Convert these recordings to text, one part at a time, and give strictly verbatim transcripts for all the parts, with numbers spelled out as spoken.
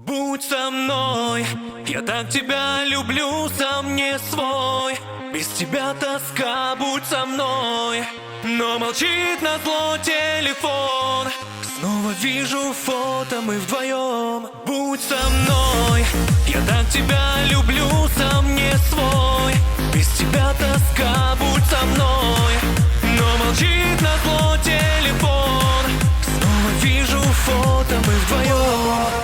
Будь со мной, я так тебя люблю, сам не свой. Без тебя тоска, будь со мной. Но молчит назло телефон. Снова вижу фото, мы вдвоем. Будь со мной, я так тебя люблю, сам не свой. Без тебя тоска, будь со мной. Но молчит назло телефон. Снова вижу фото, мы вдвоем.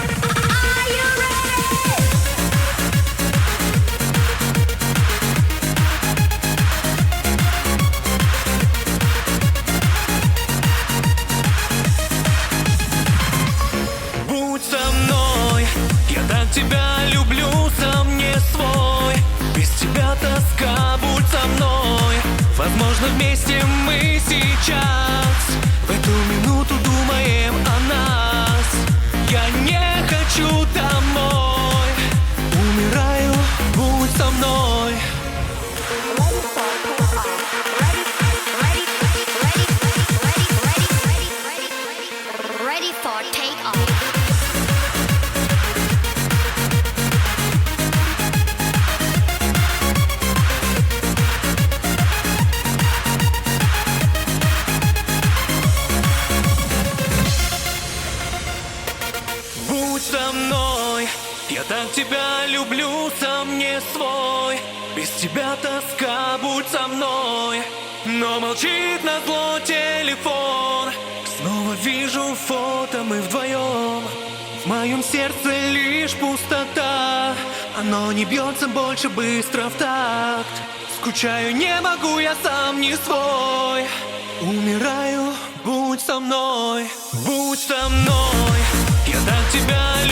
Тебя люблю, сам не свой. Без тебя тоска, будь со мной. Возможно, вместе мы сейчас в эту минуту думаем о нас. Я не хочу домой. Умираю, будь со мной. Ready for take off. Будь со мной, я так тебя люблю, сам не свой. Без тебя тоска, будь со мной. Но молчит назло телефон. Снова вижу фото, мы вдвоем. В моем сердце лишь пустота. Оно не бьется больше быстро в такт. Скучаю, не могу, я сам не свой. Умираю, будь со мной, будь со мной. Я так тебя